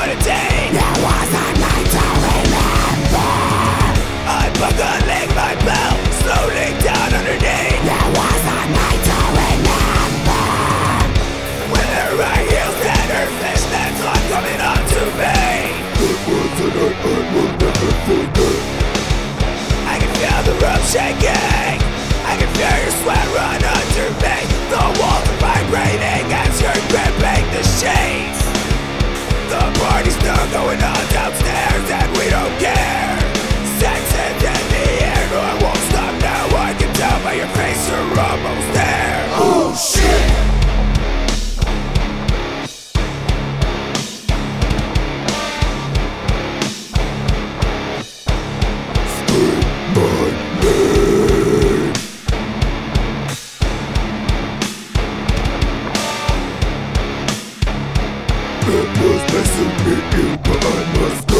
day. There was a night to remember. Unbuckling my belt, slowly down underneath. There was a night to remember. When her right heels and her fishnets are coming on to me. It was a night I will never forget. I can feel the room shaking. I can feel your sweat run under me. The walls are vibrating as you're gripping the sheets. The party's still going on downstairs and we don't care. Sex is in the air, no I won't stop now. I can tell by your face you're almost there. Oh shit! It was messing me in, but I must go.